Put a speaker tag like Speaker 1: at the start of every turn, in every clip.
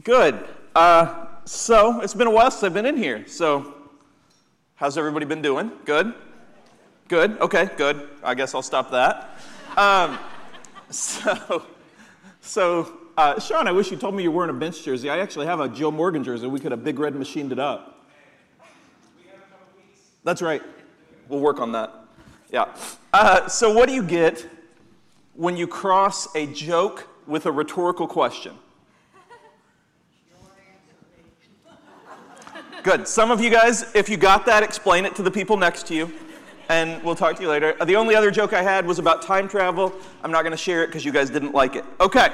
Speaker 1: Good. So it's been a while since I've been in here. So how's everybody been doing? Good? Good? Okay, good. I guess I'll stop that. Sean, I wish you told me you were wearing a Bench jersey. I actually have a Joe Morgan jersey. We could have Big Red machined it up.
Speaker 2: We have a couple weeks.
Speaker 1: That's right. We'll work on that. Yeah. So what do you get when you cross a joke with a rhetorical question? Good. Some of you guys, if you got that, explain it to the people next to you, and we'll talk to you later. The only other joke I had was about time travel. I'm not going to share it because you guys didn't like it. Okay.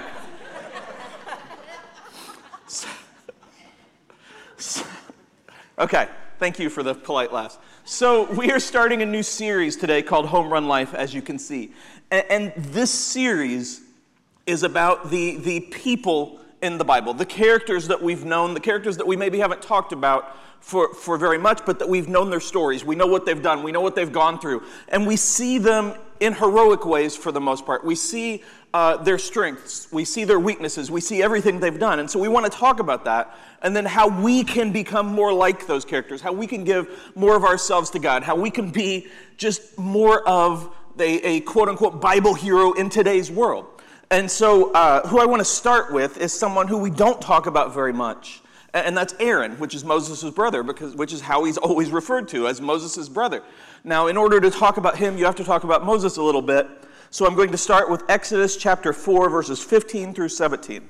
Speaker 1: Okay. Thank you for the polite laughs. So we are starting a new series today called Home Run Life, as you can see. And this series is about the people in the Bible, the characters that we've known, the characters that we maybe haven't talked about for very much, but that we've known their stories. We know what they've done. We know what they've gone through. And we see them in heroic ways for the most part. We see their strengths. We see their weaknesses. We see everything they've done. And so we want to talk about that, and then how we can become more like those characters, how we can give more of ourselves to God, how we can be just more of a quote-unquote Bible hero in today's world. And so who I want to start with is someone who we don't talk about very much, and that's Aaron, which is Moses' brother, which is how he's always referred to, as Moses' brother. Now, in order to talk about him, you have to talk about Moses a little bit. So I'm going to start with Exodus chapter 4, verses 15 through 17.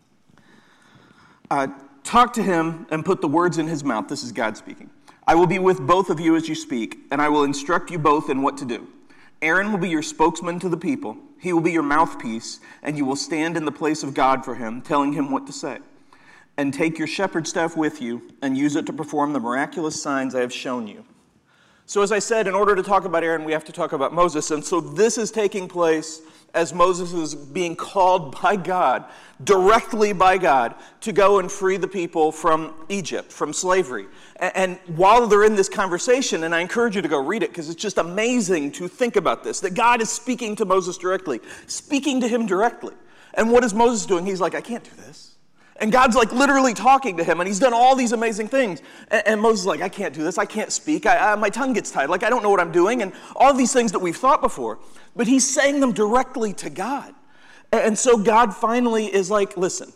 Speaker 1: Talk to him and put the words in his mouth. This is God speaking. I will be with both of you as you speak, and I will instruct you both in what to do. Aaron will be your spokesman to the people. He will be your mouthpiece, and you will stand in the place of God for him, telling him what to say. And take your shepherd's staff with you, and use it to perform the miraculous signs I have shown you. So as I said, in order to talk about Aaron, we have to talk about Moses. And so this is taking place as Moses is being called by God, directly by God, to go and free the people from Egypt, from slavery. And while they're in this conversation, and I encourage you to go read it because it's just amazing to think about this, that God is speaking to Moses directly, speaking to him directly. And what is Moses doing? He's like, I can't do this. And God's like literally talking to him, and he's done all these amazing things. And Moses is like, I can't do this. I can't speak. My tongue gets tied. Like, I don't know what I'm doing. And all these things that we've thought before. But he's saying them directly to God. And so God finally is like, listen,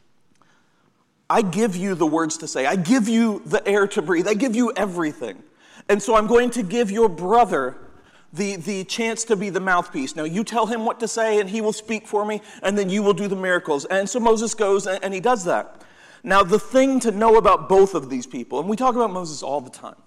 Speaker 1: I give you the words to say. I give you the air to breathe. I give you everything. And so I'm going to give your brother the chance to be the mouthpiece. Now, you tell him what to say, and he will speak for me, and then you will do the miracles. And so Moses goes, and he does that. Now, the thing to know about both of these people, and we talk about Moses all the time,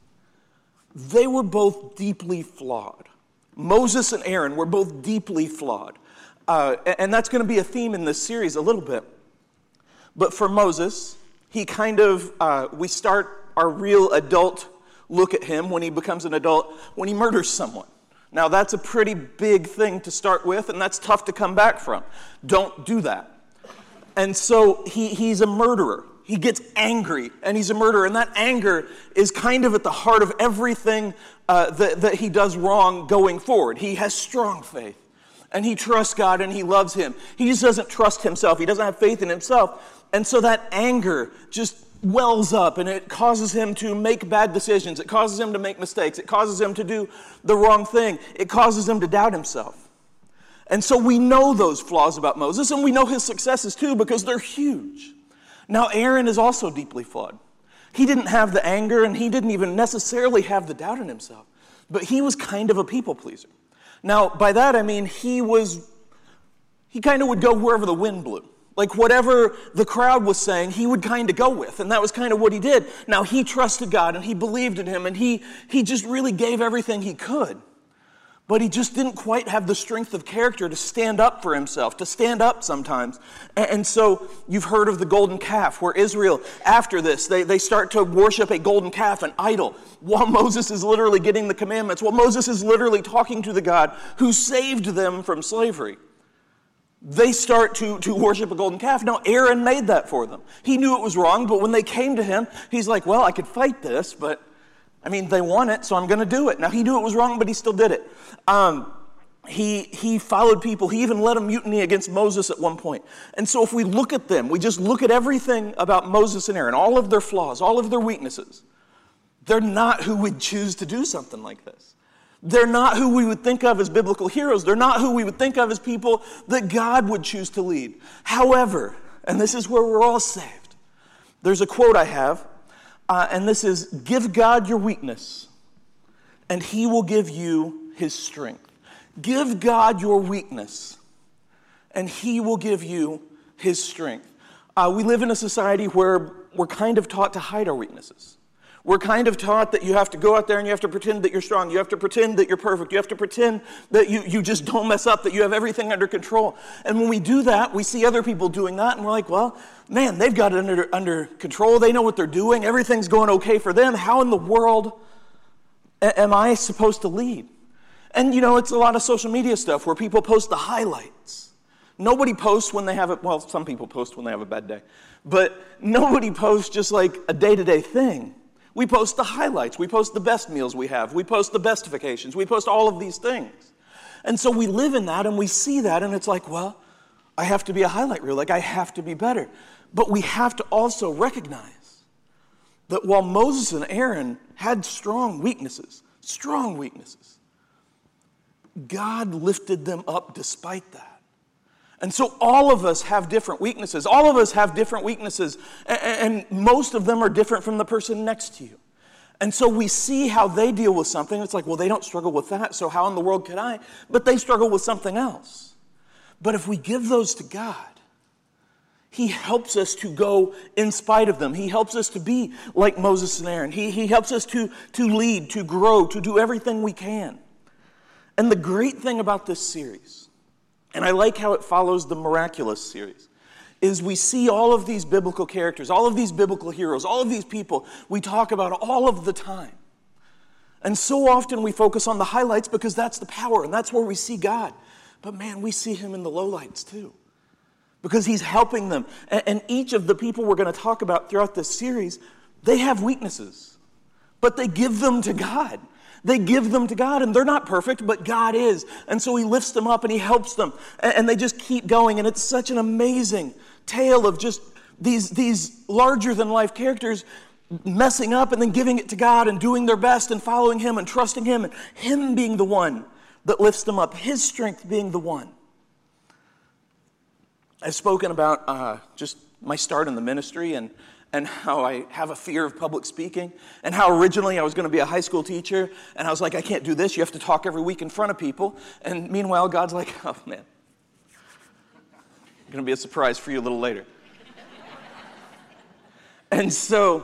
Speaker 1: they were both deeply flawed. Moses and Aaron were both deeply flawed. And that's going to be a theme in this series a little bit. But for Moses, he we start our real adult look at him when he becomes an adult, when he murders someone. Now, that's a pretty big thing to start with, and that's tough to come back from. Don't do that. And so he's a murderer. He gets angry, and he's a murderer. And that anger is kind of at the heart of everything that he does wrong going forward. He has strong faith, and he trusts God, and he loves him. He just doesn't trust himself. He doesn't have faith in himself. And so that anger just wells up, and it causes him to make bad decisions. It causes him to make mistakes. It causes him to do the wrong thing. It causes him to doubt himself. And so we know those flaws about Moses, and we know his successes too, because they're huge. Now, Aaron is also deeply flawed. He didn't have the anger, and he didn't even necessarily have the doubt in himself, but he was kind of a people pleaser. Now, by that I mean he kind of would go wherever the wind blew. Like whatever the crowd was saying, he would kind of go with. And that was kind of what he did. Now, he trusted God, and he believed in him, and he just really gave everything he could. But he just didn't quite have the strength of character to stand up for himself, to stand up sometimes. And so you've heard of the golden calf, where Israel, after this, they start to worship a golden calf, an idol, while Moses is literally getting the commandments, while Moses is literally talking to the God who saved them from slavery. They start to worship a golden calf. Now, Aaron made that for them. He knew it was wrong, but when they came to him, he's like, well, I could fight this, but, they want it, so I'm going to do it. Now, he knew it was wrong, but he still did it. He followed people. He even led a mutiny against Moses at one point. And so if we look at them, we just look at everything about Moses and Aaron, all of their flaws, all of their weaknesses, they're not who would choose to do something like this. They're not who we would think of as biblical heroes. They're not who we would think of as people that God would choose to lead. However, and this is where we're all saved, there's a quote I have, and this is, "Give God your weakness, and he will give you his strength." Give God your weakness, and he will give you his strength. We live in a society where we're kind of taught to hide our weaknesses. We're kind of taught that you have to go out there and you have to pretend that you're strong. You have to pretend that you're perfect. You have to pretend that you just don't mess up, that you have everything under control. And when we do that, we see other people doing that, and we're like, well, man, they've got it under control. They know what they're doing. Everything's going okay for them. How in the world am I supposed to lead? And, it's a lot of social media stuff where people post the highlights. Nobody posts when they have some people post when they have a bad day. But nobody posts just like a day-to-day thing. We post the highlights. We post the best meals we have. We post the best vacations. We post all of these things. And so we live in that and we see that and it's like, well, I have to be a highlight reel. Like I have to be better. But we have to also recognize that while Moses and Aaron had strong weaknesses, God lifted them up despite that. And so all of us have different weaknesses. All of us have different weaknesses. And most of them are different from the person next to you. And so we see how they deal with something. It's like, well, they don't struggle with that, so how in the world could I? But they struggle with something else. But if we give those to God, he helps us to go in spite of them. He helps us to be like Moses and Aaron. He helps us to lead, to grow, to do everything we can. And the great thing about this series, and I like how it follows the Miraculous series, is we see all of these biblical characters, all of these biblical heroes, all of these people we talk about all of the time. And so often we focus on the highlights because that's the power and that's where we see God. But man, we see him in the lowlights too, because he's helping them. And each of the people we're going to talk about throughout this series, they have weaknesses, but they give them to God. They give them to God, and they're not perfect, but God is. And so he lifts them up and he helps them, and they just keep going. And it's such an amazing tale of just these larger-than-life characters messing up and then giving it to God and doing their best and following him and trusting him, and him being the one that lifts them up, his strength being the one. I've spoken about just my start in the ministry and how I have a fear of public speaking, and how originally I was going to be a high school teacher, and I was like, I can't do this. You have to talk every week in front of people. And meanwhile, God's like, oh, man, going to be a surprise for you a little later. And so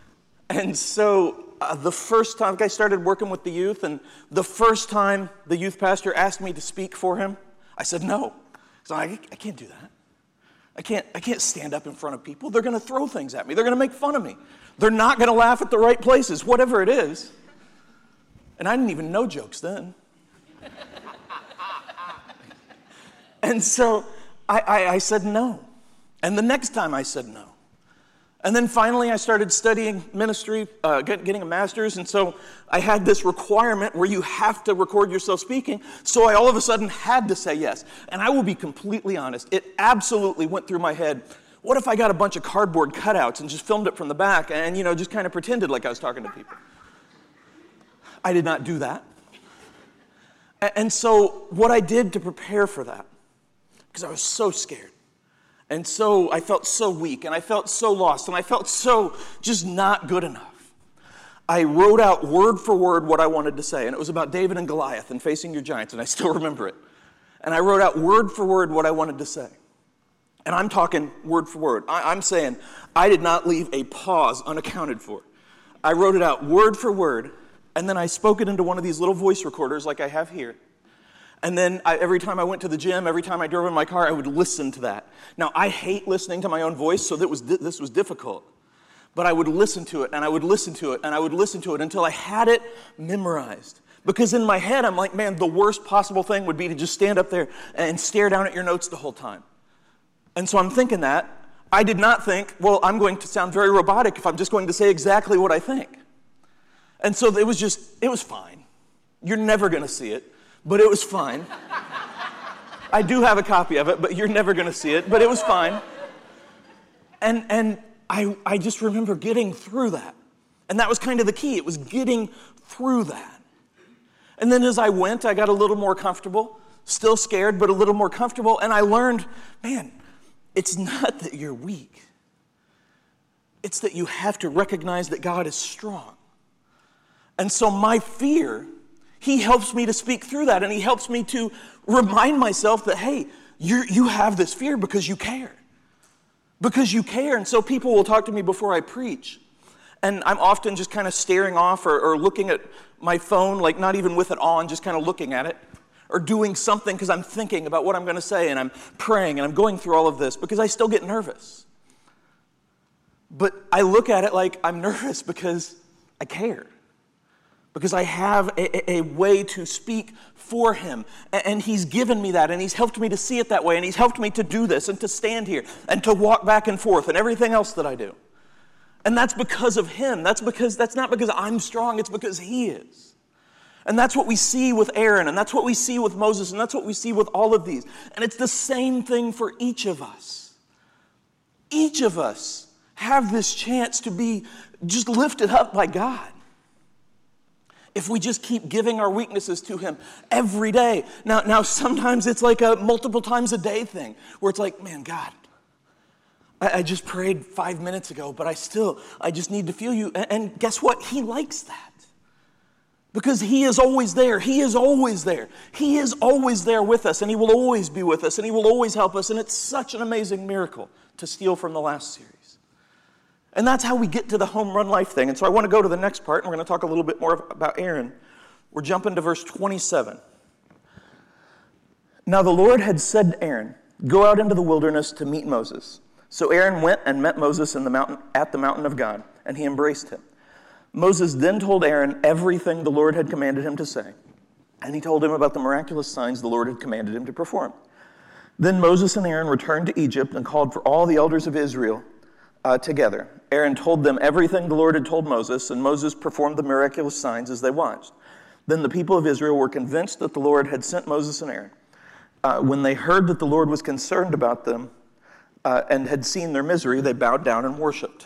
Speaker 1: the first time I started working with the youth, and the first time the youth pastor asked me to speak for him, I said no. So I can't do that. I can't stand up in front of people. They're going to throw things at me. They're going to make fun of me. They're not going to laugh at the right places, whatever it is. And I didn't even know jokes then. And so I said no. And the next time I said no. And then finally I started studying ministry, getting a master's, and so I had this requirement where you have to record yourself speaking, so I all of a sudden had to say yes. And I will be completely honest, it absolutely went through my head, what if I got a bunch of cardboard cutouts and just filmed it from the back and, just kind of pretended like I was talking to people? I did not do that. And so what I did to prepare for that, because I was so scared, and so I felt so weak, and I felt so lost, and I felt so just not good enough. I wrote out word for word what I wanted to say, and it was about David and Goliath and facing your giants, and I still remember it. And I wrote out word for word what I wanted to say. And I'm talking word for word. I'm saying I did not leave a pause unaccounted for. I wrote it out word for word, and then I spoke it into one of these little voice recorders like I have here. And then every time I went to the gym, every time I drove in my car, I would listen to that. Now, I hate listening to my own voice, so this was difficult. But I would listen to it, and I would listen to it, and I would listen to it until I had it memorized. Because in my head, I'm like, man, the worst possible thing would be to just stand up there and stare down at your notes the whole time. And so I'm thinking that. I did not think, well, I'm going to sound very robotic if I'm just going to say exactly what I think. And so it was fine. You're never going to see it. but it was fine. I do have a copy of it, but you're never going to see it, but it was fine. And I just remember getting through that. And that was kind of the key. It was getting through that. And then as I went, I got a little more comfortable, still scared, but a little more comfortable. And I learned, man, it's not that you're weak. It's that you have to recognize that God is strong. And so my fear, he helps me to speak through that. And he helps me to remind myself that, hey, you have this fear because you care. Because you care. And so people will talk to me before I preach. And I'm often just kind of staring off or looking at my phone, like not even with it on, just kind of looking at it. Or doing something because I'm thinking about what I'm going to say and I'm praying and I'm going through all of this because I still get nervous. But I look at it like I'm nervous because I care. Because I have a way to speak for him. And he's given me that, and he's helped me to see it that way, and he's helped me to do this and to stand here and to walk back and forth and everything else that I do. And that's because of him. That's not because I'm strong, it's because he is. And that's what we see with Aaron, and that's what we see with Moses, and that's what we see with all of these. And it's the same thing for each of us. Each of us have this chance to be just lifted up by God. If we just keep giving our weaknesses to him every day. Now sometimes it's like a multiple times a day thing, where it's like, man, God, I just prayed 5 minutes ago, but I just need to feel you. And guess what? He likes that. Because he is always there. He is always there. He is always there with us, and he will always be with us, and he will always help us. And it's such an amazing miracle to steal from the last series. And that's how we get to the home run life thing. And so I want to go to the next part, and we're going to talk a little bit more about Aaron. We're jumping to verse 27. Now the Lord had said to Aaron, "Go out into the wilderness to meet Moses." So Aaron went and met Moses at the mountain of God, and he embraced him. Moses then told Aaron everything the Lord had commanded him to say, and he told him about the miraculous signs the Lord had commanded him to perform. Then Moses and Aaron returned to Egypt and called for all the elders of Israel together. Aaron told them everything the Lord had told Moses, and Moses performed the miraculous signs as they watched. Then the people of Israel were convinced that the Lord had sent Moses and Aaron. When they heard that the Lord was concerned about them and had seen their misery, they bowed down and worshiped.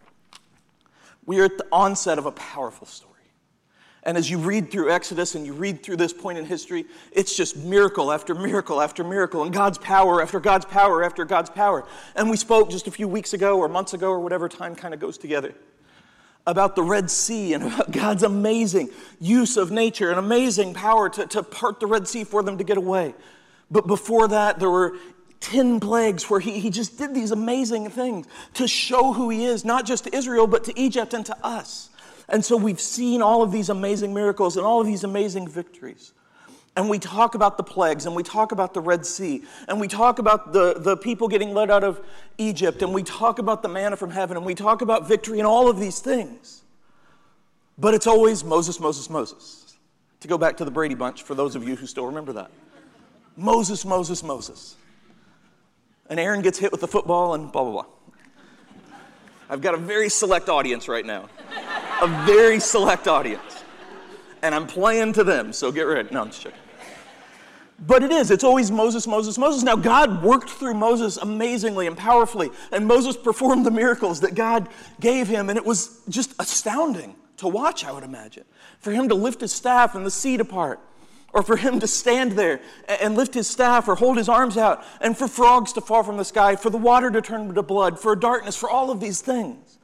Speaker 1: We are at the onset of a powerful story. And as you read through Exodus and you read through this point in history, it's just miracle after miracle after miracle, and God's power after God's power after God's power. And we spoke just a few weeks ago or months ago or whatever time kind of goes together about the Red Sea and about God's amazing use of nature and amazing power to part the Red Sea for them to get away. But before that, there were 10 plagues where he just did these amazing things to show who he is, not just to Israel, but to Egypt and to us. And so we've seen all of these amazing miracles and all of these amazing victories. And we talk about the plagues, and we talk about the Red Sea, and we talk about the people getting led out of Egypt, and we talk about the manna from heaven, and we talk about victory and all of these things. But it's always Moses, Moses, Moses. To go back to the Brady Bunch, for those of you who still remember that. Moses, Moses, Moses. And Aaron gets hit with the football and blah, blah, blah. I've got a very select audience right now. A very select audience. And I'm playing to them, so get ready. No, I'm just joking. But it's always Moses, Moses, Moses. Now, God worked through Moses amazingly and powerfully, and Moses performed the miracles that God gave him, and it was just astounding to watch, I would imagine. For him to lift his staff and the sea to part, or for him to stand there and lift his staff or hold his arms out, and for frogs to fall from the sky, for the water to turn to blood, for darkness, for all of these things.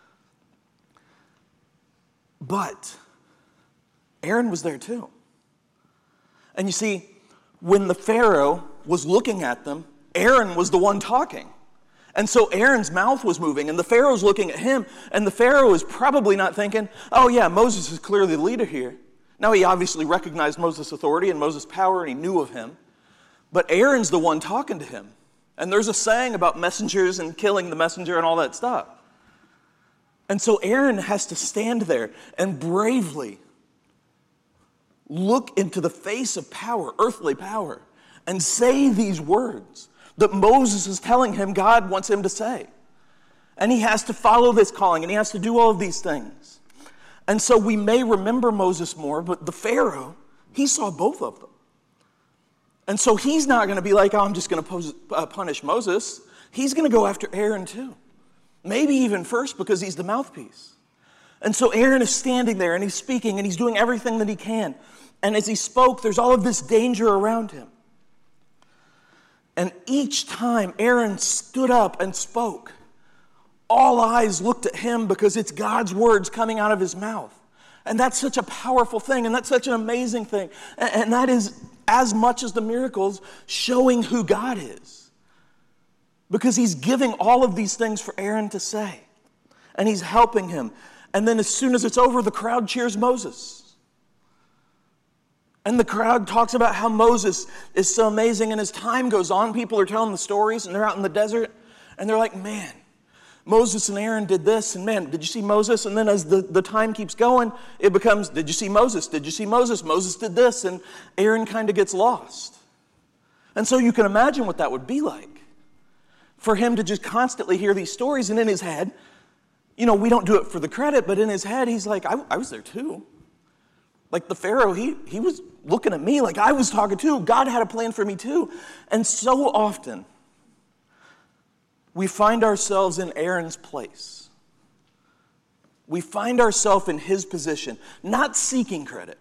Speaker 1: But Aaron was there too. And you see, when the Pharaoh was looking at them, Aaron was the one talking. And so Aaron's mouth was moving, and the Pharaoh's looking at him, and the Pharaoh is probably not thinking, oh yeah, Moses is clearly the leader here. Now, he obviously recognized Moses' authority and Moses' power, and he knew of him. But Aaron's the one talking to him. And there's a saying about messengers and killing the messenger and all that stuff. And so Aaron has to stand there and bravely look into the face of power, earthly power, and say these words that Moses is telling him God wants him to say. And he has to follow this calling, and he has to do all of these things. And so we may remember Moses more, but the Pharaoh, he saw both of them. And so he's not going to be like, oh, I'm just going to punish Moses. He's going to go after Aaron too. Maybe even first because he's the mouthpiece. And so Aaron is standing there and he's speaking and he's doing everything that he can. And as he spoke, there's all of this danger around him. And each time Aaron stood up and spoke, all eyes looked at him because it's God's words coming out of his mouth. And that's such a powerful thing, and that's such an amazing thing. And that is as much as the miracles showing who God is. Because he's giving all of these things for Aaron to say. And he's helping him. And then as soon as it's over, the crowd cheers Moses. And the crowd talks about how Moses is so amazing. And as time goes on, people are telling the stories, and they're out in the desert. And they're like, man, Moses and Aaron did this, and man, did you see Moses? And then as the time keeps going, it becomes, did you see Moses? Did you see Moses? Moses did this, and Aaron kind of gets lost. And so you can imagine what that would be like for him to just constantly hear these stories, and in his head, we don't do it for the credit, but in his head, he's like, I was there too. Like the Pharaoh, he was looking at me like I was talking too. God had a plan for me too. And so often, we find ourselves in Aaron's place. We find ourselves in his position, not seeking credit,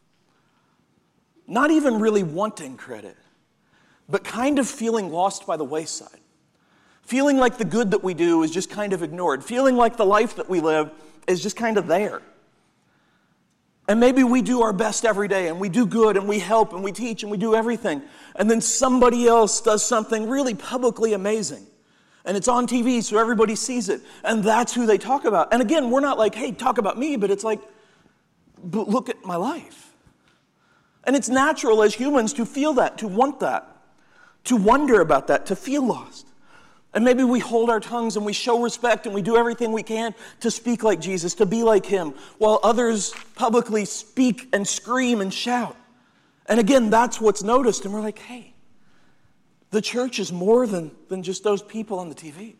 Speaker 1: not even really wanting credit, but kind of feeling lost by the wayside, feeling like the good that we do is just kind of ignored, feeling like the life that we live is just kind of there. And maybe we do our best every day, and we do good, and we help, and we teach, and we do everything, and then somebody else does something really publicly amazing. And it's on TV so everybody sees it. And that's who they talk about. And again, we're not like, hey, talk about me, but it's like, but look at my life. And it's natural as humans to feel that, to want that, to wonder about that, to feel lost. And maybe we hold our tongues and we show respect and we do everything we can to speak like Jesus, to be like him, while others publicly speak and scream and shout. And again, that's what's noticed. And we're like, hey, the church is more than just those people on the TV.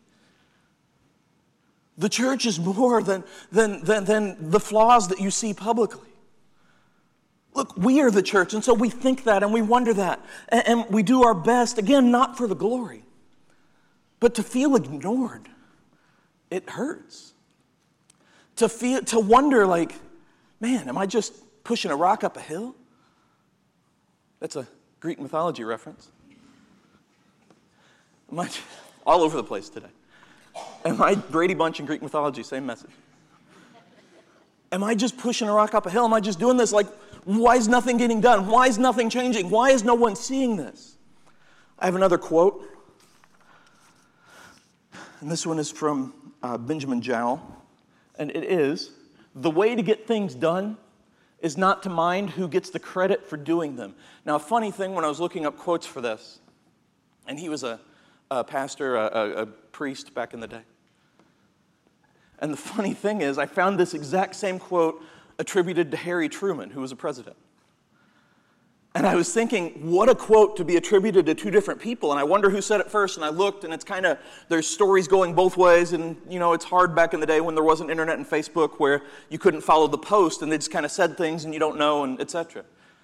Speaker 1: The church is more than the flaws that you see publicly. Look, we are the church, and so we think that and we wonder that. And we do our best, again, not for the glory, but to feel ignored. It hurts. To wonder like, man, am I just pushing a rock up a hill? That's a Greek mythology reference. All over the place today. Am I Brady Bunch and Greek mythology, same message? Am I just pushing a rock up a hill? Am I just doing this? Like, why is nothing getting done? Why is nothing changing? Why is no one seeing this? I have another quote. And this one is from Benjamin Jowell. And it is, the way to get things done is not to mind who gets the credit for doing them. Now, a funny thing when I was looking up quotes for this, and he was a pastor, a priest back in the day. And the funny thing is, I found this exact same quote attributed to Harry Truman, who was a president. And I was thinking, what a quote to be attributed to two different people. And I wonder who said it first. And I looked, and it's kind of, there's stories going both ways. And, it's hard back in the day when there wasn't internet and Facebook where you couldn't follow the post, and they just kind of said things and you don't know, and etc.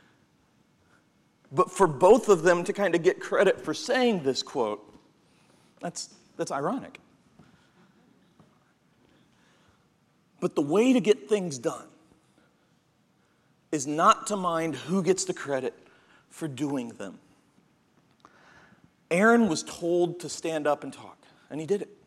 Speaker 1: But for both of them to kind of get credit for saying this quote, that's ironic. But the way to get things done is not to mind who gets the credit for doing them. Aaron was told to stand up and talk, and he did it.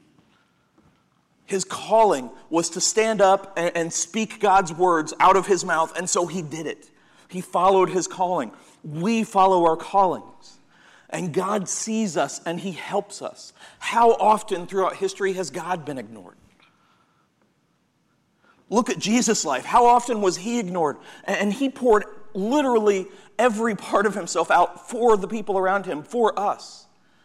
Speaker 1: His calling was to stand up and speak God's words out of his mouth, and so he did it. He followed his calling. We follow our callings. And God sees us and he helps us. How often throughout history has God been ignored? Look at Jesus' life. How often was he ignored? And he poured literally every part of himself out for the people around him, for us.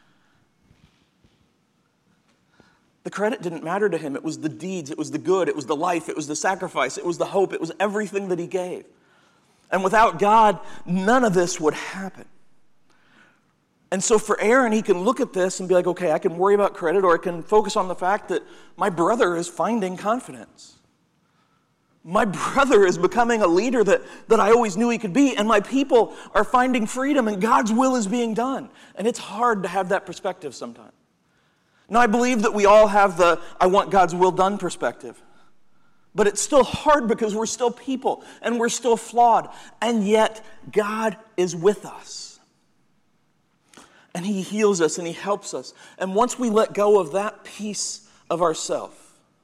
Speaker 1: The credit didn't matter to him. It was the deeds, it was the good, it was the life, it was the sacrifice, it was the hope, it was everything that he gave. And without God, none of this would happen. And so for Aaron, he can look at this and be like, okay, I can worry about credit, or I can focus on the fact that my brother is finding confidence. My brother is becoming a leader that I always knew he could be, and my people are finding freedom, and God's will is being done. And it's hard to have that perspective sometimes. Now, I believe that we all have the I want God's will done perspective. But it's still hard because we're still people, and we're still flawed. And yet, God is with us. And he heals us, and he helps us. And once we let go of that piece of ourselves,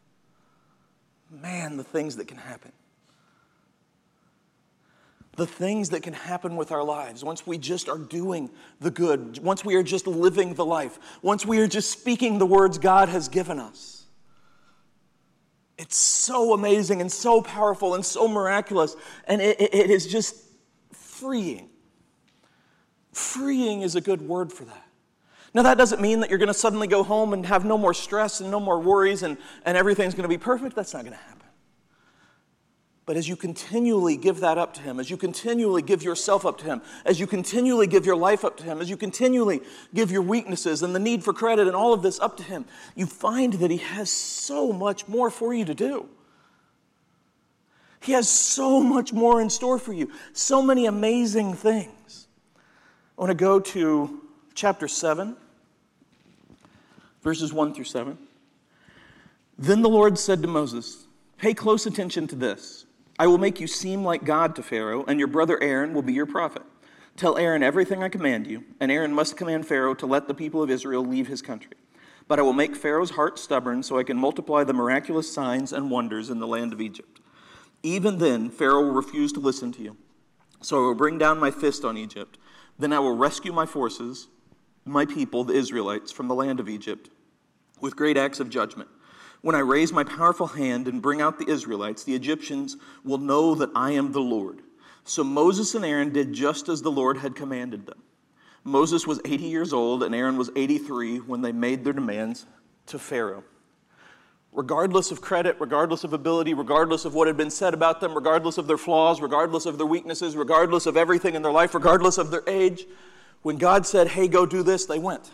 Speaker 1: man, the things that can happen. The things that can happen with our lives once we just are doing the good, once we are just living the life, once we are just speaking the words God has given us. It's so amazing and so powerful and so miraculous, and it is just freeing. Freeing is a good word for that. Now, that doesn't mean that you're going to suddenly go home and have no more stress and no more worries and everything's going to be perfect. That's not going to happen. But as you continually give that up to him, as you continually give yourself up to him, as you continually give your life up to him, as you continually give your weaknesses and the need for credit and all of this up to him, you find that he has so much more for you to do. He has so much more in store for you. So many amazing things. I want to go to chapter 7, verses 1 through 7. Then the Lord said to Moses, "Pay close attention to this. I will make you seem like God to Pharaoh, and your brother Aaron will be your prophet. Tell Aaron everything I command you, and Aaron must command Pharaoh to let the people of Israel leave his country. But I will make Pharaoh's heart stubborn so I can multiply the miraculous signs and wonders in the land of Egypt. Even then, Pharaoh will refuse to listen to you. So I will bring down my fist on Egypt. Then I will rescue my forces, my people, the Israelites, from the land of Egypt, with great acts of judgment. When I raise my powerful hand and bring out the Israelites, the Egyptians will know that I am the Lord." So Moses and Aaron did just as the Lord had commanded them. Moses was 80 years old and Aaron was 83 when they made their demands to Pharaoh. Regardless of credit, regardless of ability, regardless of what had been said about them, regardless of their flaws, regardless of their weaknesses, regardless of everything in their life, regardless of their age, when God said, "Hey, go do this," they went.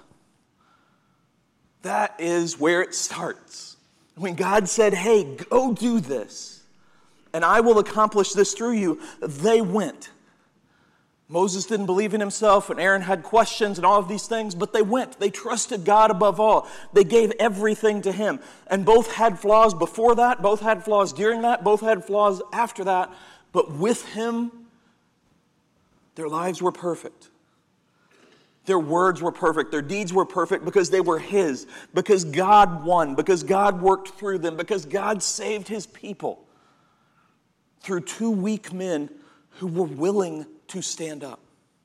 Speaker 1: That is where it starts. When God said, "Hey, go do this, and I will accomplish this through you," they went. Moses didn't believe in himself, and Aaron had questions and all of these things, but they went. They trusted God above all. They gave everything to him. And both had flaws before that, both had flaws during that, both had flaws after that, but with him, their lives were perfect. Their words were perfect. Their deeds were perfect because they were his, because God won, because God worked through them, because God saved his people through two weak men who were willing to stand up.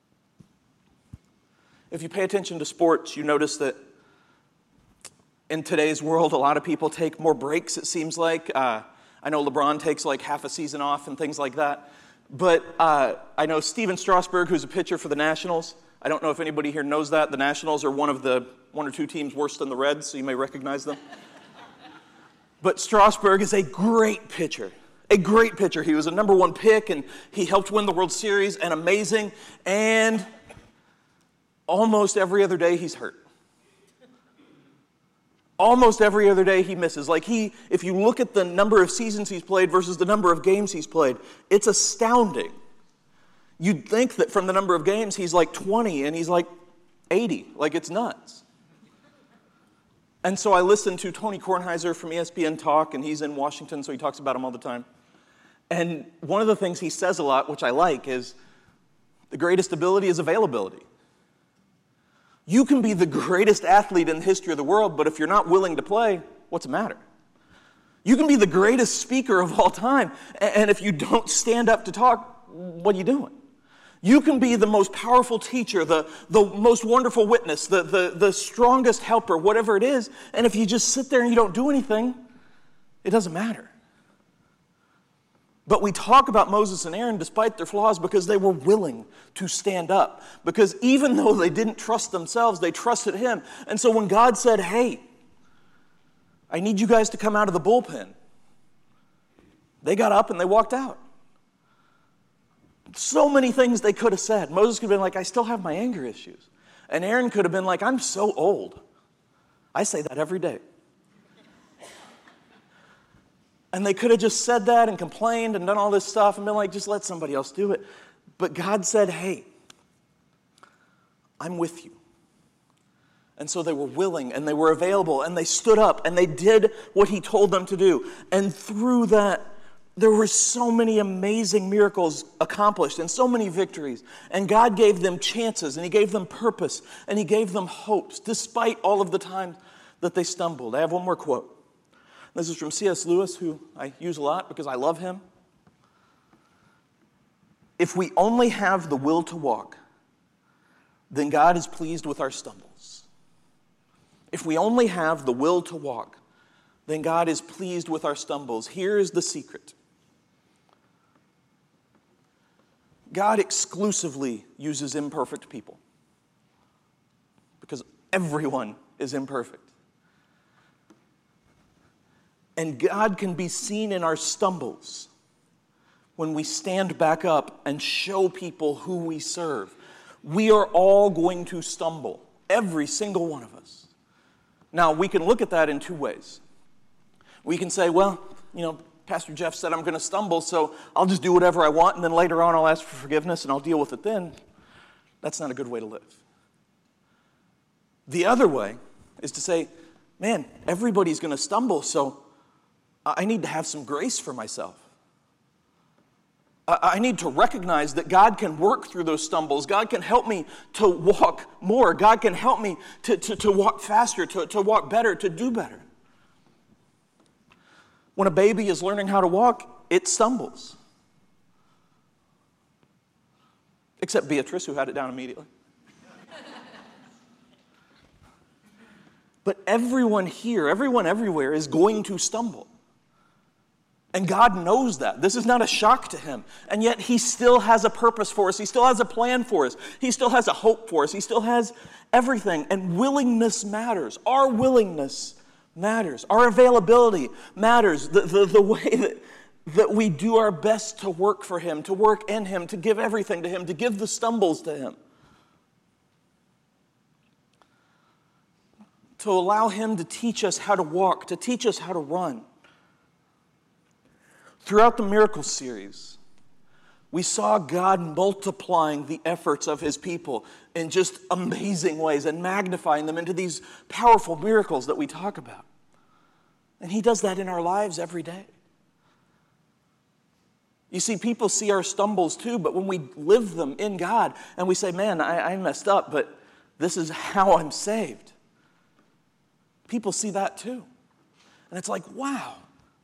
Speaker 1: If you pay attention to sports, you notice that in today's world, a lot of people take more breaks, it seems like. I know LeBron takes like half a season off and things like that. But I know Steven Strasburg, who's a pitcher for the Nationals. I don't know if anybody here knows that. The Nationals are one or two teams worse than the Reds, so you may recognize them. But Strasburg is a great pitcher. A great pitcher. He was a number one pick, and he helped win the World Series, and amazing. And almost every other day, he's hurt. Almost every other day, he misses. If you look at the number of seasons he's played versus the number of games he's played, it's astounding. You'd think that from the number of games, he's like 20, and he's like 80. Like, it's nuts. And so I listened to Tony Kornheiser from ESPN talk, and he's in Washington, so he talks about him all the time. And one of the things he says a lot, which I like, is the greatest ability is availability. You can be the greatest athlete in the history of the world, but if you're not willing to play, what's the matter? You can be the greatest speaker of all time, and if you don't stand up to talk, what are you doing? You can be the most powerful teacher, the most wonderful witness, the strongest helper, whatever it is, and if you just sit there and you don't do anything, it doesn't matter. But we talk about Moses and Aaron despite their flaws because they were willing to stand up. Because even though they didn't trust themselves, they trusted him. And so when God said, "Hey, I need you guys to come out of the bullpen," they got up and they walked out. So many things they could have said. Moses could have been like, "I still have my anger issues." And Aaron could have been like, "I'm so old." I say that every day. And they could have just said that and complained and done all this stuff and been like, just let somebody else do it. But God said, hey, I'm with you. And so they were willing and they were available and they stood up and they did what he told them to do. And through that, there were so many amazing miracles accomplished and so many victories. And God gave them chances and he gave them purpose and he gave them hopes despite all of the times that they stumbled. I have one more quote. This is from C.S. Lewis, who I use a lot because I love him. If we only have the will to walk, then God is pleased with our stumbles. If we only have the will to walk, then God is pleased with our stumbles. Here is the secret. God exclusively uses imperfect people because everyone is imperfect. And God can be seen in our stumbles when we stand back up and show people who we serve. We are all going to stumble, every single one of us. Now, we can look at that in two ways. We can say, well, Pastor Jeff said I'm going to stumble, so I'll just do whatever I want, and then later on I'll ask for forgiveness and I'll deal with it then. That's not a good way to live. The other way is to say, man, everybody's going to stumble, so I need to have some grace for myself. I need to recognize that God can work through those stumbles. God can help me to walk more. God can help me to walk faster, to walk better, to do better. When a baby is learning how to walk, it stumbles. Except Beatrice, who had it down immediately. But everyone here, everyone everywhere is going to stumble. And God knows that. This is not a shock to him. And yet he still has a purpose for us. He still has a plan for us. He still has a hope for us. He still has everything. And willingness matters. Our willingness matters. Our availability matters. The way that we do our best to work for him, to work in him, to give everything to him, to give the stumbles to him. To allow him to teach us how to walk, to teach us how to run. Throughout the miracle series, we saw God multiplying the efforts of his people in just amazing ways and magnifying them into these powerful miracles that we talk about. And he does that in our lives every day. You see, people see our stumbles too, but when we live them in God and we say, man, I messed up, but this is how I'm saved. People see that too. And it's like, wow.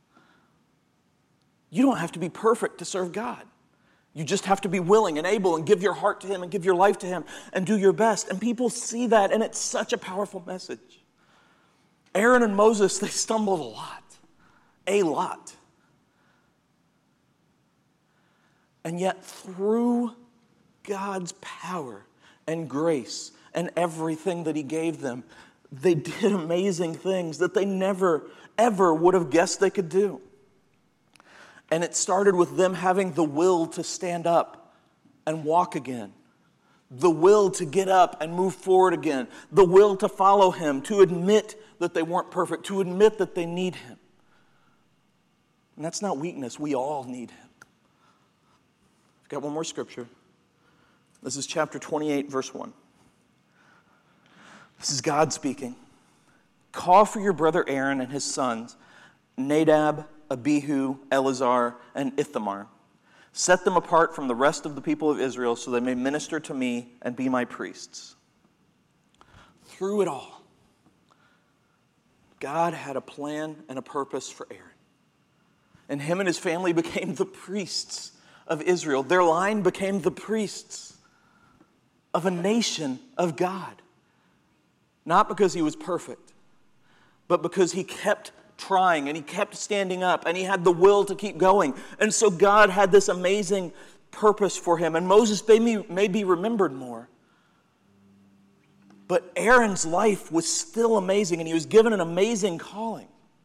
Speaker 1: You don't have to be perfect to serve God. You just have to be willing and able and give your heart to him and give your life to him and do your best. And people see that, and it's such a powerful message. Aaron and Moses, they stumbled a lot. A lot. And yet through God's power and grace and everything that he gave them, they did amazing things that they never, ever would have guessed they could do. And it started with them having the will to stand up and walk again. The will to get up and move forward again. The will to follow him, to admit that they weren't perfect, to admit that they need him. And that's not weakness. We all need him. I've got one more scripture. This is chapter 28, verse 1. This is God speaking. Call for your brother Aaron and his sons, Nadab, Abihu, Eleazar, and Ithamar. Set them apart from the rest of the people of Israel so they may minister to me and be my priests. Through it all, God had a plan and a purpose for Aaron. And him and his family became the priests of Israel. Their line became the priests of a nation of God. Not because he was perfect, but because he kept trying and he kept standing up and he had the will to keep going. And so God had this amazing purpose for him. And Moses may be remembered more. But Aaron's life was still amazing and he was given an amazing calling.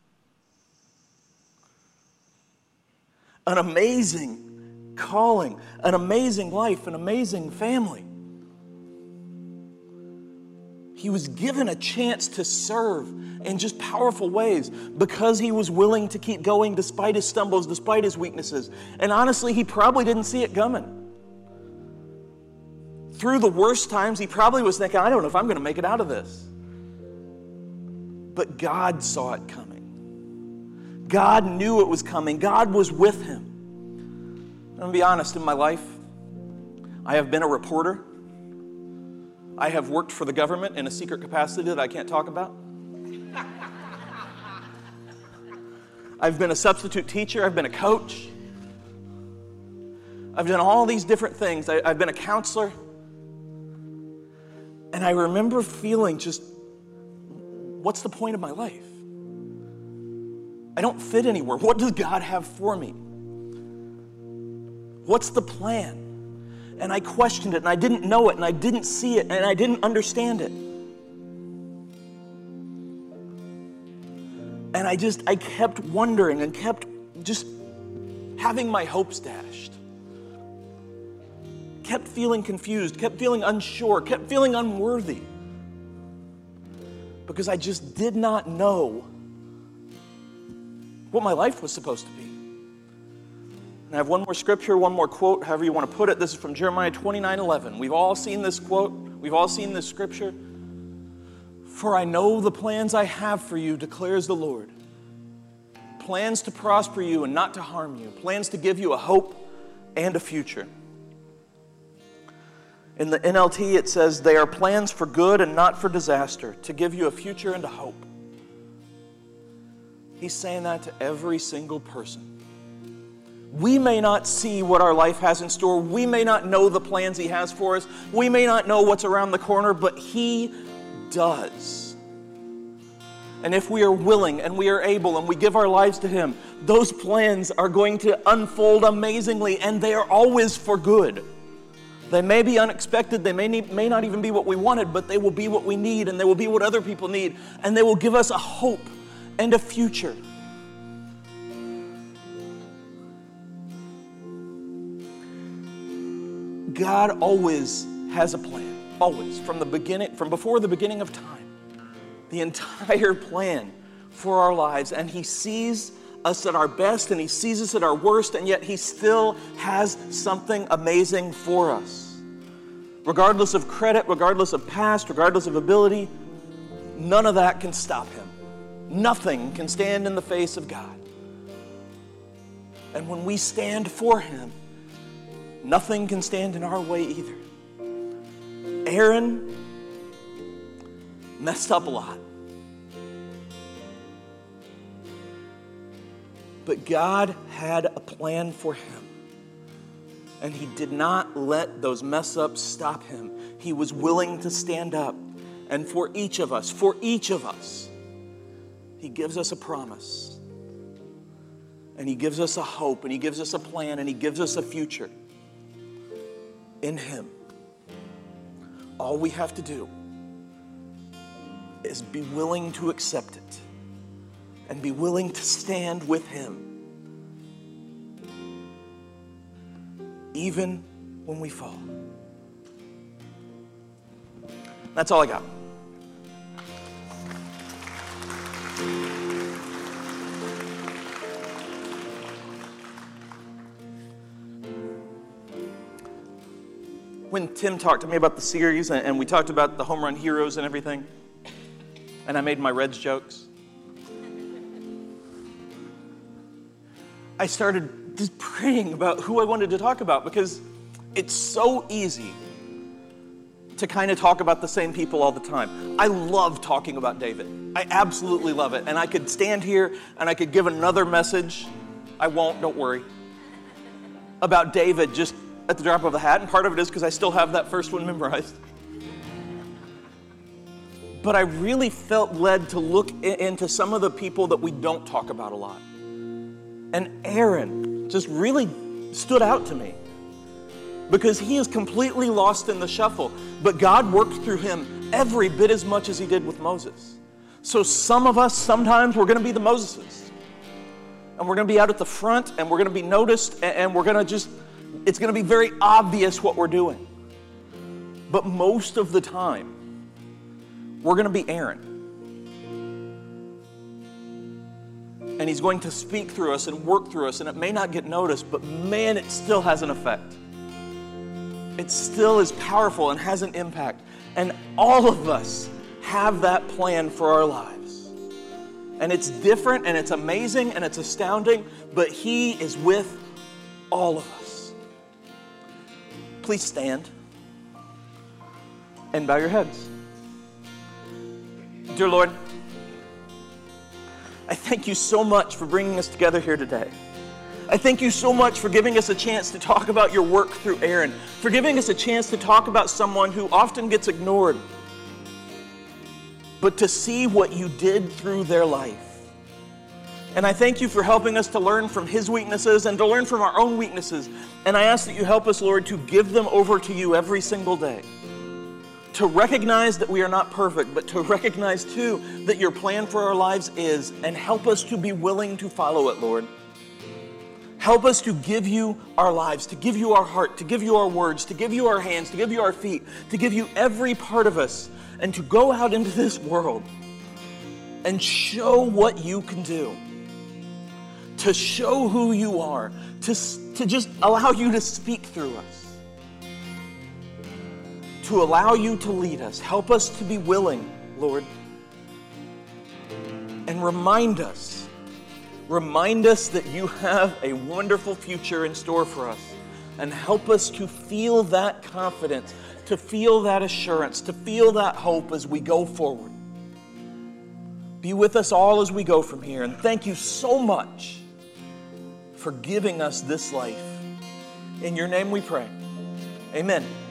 Speaker 1: An amazing calling, an amazing life, an amazing family. He was given a chance to serve in just powerful ways because he was willing to keep going despite his stumbles, despite his weaknesses. And honestly, he probably didn't see it coming. Through the worst times, he probably was thinking, I don't know if I'm going to make it out of this. But God saw it coming. God knew it was coming. God was with him. I'm going to be honest, in my life, I have been a reporter. I have worked for the government in a secret capacity that I can't talk about. I've been a substitute teacher. I've been a coach. I've done all these different things. I've been a counselor. And I remember feeling just, what's the point of my life? I don't fit anywhere. What does God have for me? What's the plan? And I questioned it, and I didn't know it, and I didn't see it, and I didn't understand it. And I kept wondering and kept just having my hopes dashed. Kept feeling confused, kept feeling unsure, kept feeling unworthy. Because I just did not know what my life was supposed to be. And I have one more scripture, one more quote, however you want to put it. This is from Jeremiah 29:11. We've all seen this quote. We've all seen this scripture. For I know the plans I have for you, declares the Lord. Plans to prosper you and not to harm you. Plans to give you a hope and a future. In the NLT, it says, they are plans for good and not for disaster, to give you a future and a hope. He's saying that to every single person. We may not see what our life has in store. We may not know the plans he has for us. We may not know what's around the corner, but he does. And if we are willing and we are able and we give our lives to him, those plans are going to unfold amazingly, and they are always for good. They may be unexpected, they may not even be what we wanted, but they will be what we need, and they will be what other people need, and they will give us a hope and a future. God always has a plan, always, from before the beginning of time. The entire plan for our lives, and he sees us at our best and he sees us at our worst, and yet he still has something amazing for us. Regardless of credit, regardless of past, regardless of ability, none of that can stop him. Nothing can stand in the face of God. And when we stand for him, nothing can stand in our way either. Aaron messed up a lot. But God had a plan for him. And he did not let those mess ups stop him. He was willing to stand up. And for each of us, he gives us a promise. And he gives us a hope, and he gives us a plan, and he gives us a future in him. All we have to do is be willing to accept it and be willing to stand with him, even when we fall. That's all I got. When Tim talked to me about the series and we talked about the home run heroes and everything, and I made my Reds jokes, I started just praying about who I wanted to talk about, because it's so easy to kind of talk about the same people all the time. I love talking about David. I absolutely love it. And I could stand here and I could give another message. I won't, don't worry. About David just at the drop of a hat. And part of it is because I still have that first one memorized. But I really felt led to look into some of the people that we don't talk about a lot. And Aaron just really stood out to me, because he is completely lost in the shuffle. But God worked through him every bit as much as he did with Moses. So some of us, sometimes we're going to be the Moseses. And we're going to be out at the front, and we're going to be noticed, and we're going to it's going to be very obvious what we're doing. But most of the time, we're going to be Aaron. And he's going to speak through us and work through us, and it may not get noticed, but man, it still has an effect. It still is powerful and has an impact. And all of us have that plan for our lives. And it's different, and it's amazing, and it's astounding, but he is with all of us. Please stand and bow your heads. Dear Lord, I thank you so much for bringing us together here today. I thank you so much for giving us a chance to talk about your work through Aaron, for giving us a chance to talk about someone who often gets ignored, but to see what you did through their life. And I thank you for helping us to learn from his weaknesses and to learn from our own weaknesses. And I ask that you help us, Lord, to give them over to you every single day. To recognize that we are not perfect, but to recognize, too, that your plan for our lives is, and help us to be willing to follow it, Lord. Help us to give you our lives, to give you our heart, to give you our words, to give you our hands, to give you our feet, to give you every part of us, and to go out into this world and show what you can do, to show who you are, to just allow you to speak through us, to allow you to lead us. Help us to be willing, Lord. And remind us that you have a wonderful future in store for us. And help us to feel that confidence, to feel that assurance, to feel that hope as we go forward. Be with us all as we go from here. And thank you so much for giving us this life. In your name we pray. Amen.